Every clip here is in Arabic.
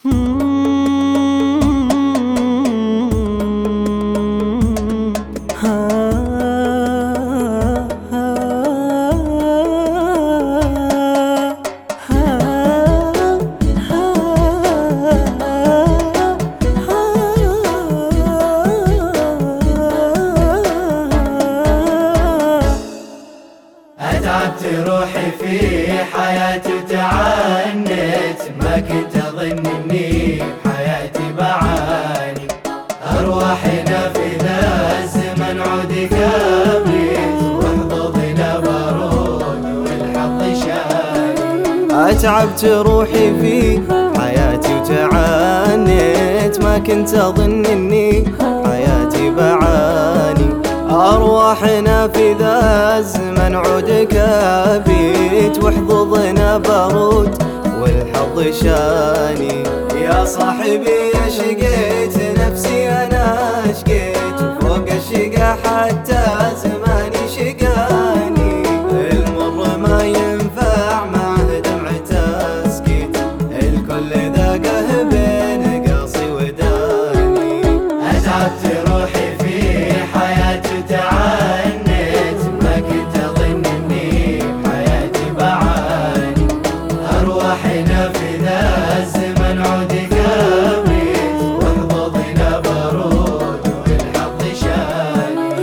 أتعبت روحي في حياتي وتعنت، ما كنت أظن إني بحياتي بعاني. أرواحنا في ذا الزمن عود كبريت، وحظوظنا بارود والحظ شاني. أتعبت روحي في حياتي وتعانيت، ما كنت أظن إني حياتي بعاني. أرواحنا في ذا الزمن عود كبيت، وحظوظنا بارود والحظ شاني. يا صاحبي يا شقيت نفسي أنا شقيت، وفوق الشقا حتى زماني شقاني. المر ما ينفع معه دمعة تسكيت، الكل ذاقه بين قاصي وداني. أتعبت روحي في حياتي وتعنت، ما كنت أظن إني بحياتي بعاني. أرواحنا في ذا الزمن عود كبريت، وحظوظنا بارود والحظ شاني.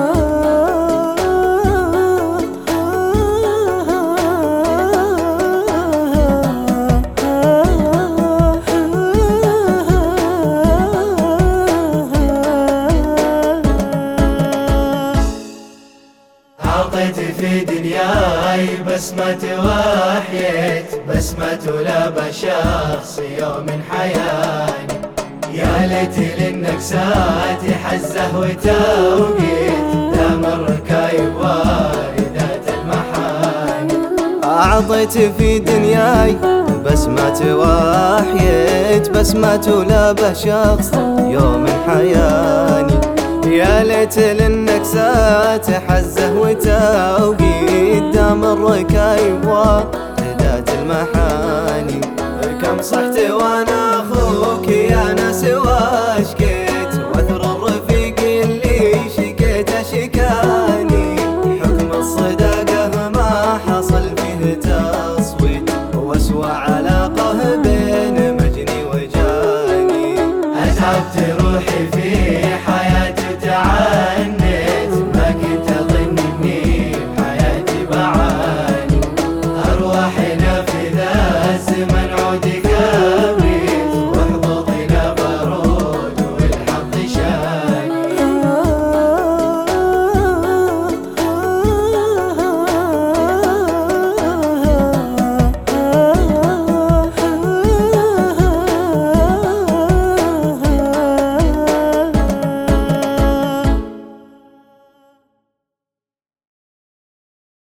أعطيت في دنياي بسمة وحيت، بسمة لابا شخص يوم حياني. يا ليت للنكسات حزه وتوقيت، دام الركايب واردات المحاني. أعطيت في دنياي بسمة وحيت، بسمة لابا شخص يوم حياني. يا ليت للنكسات حزه وتوقيت، دام الركايب وردات المحاني. كم صحت وانا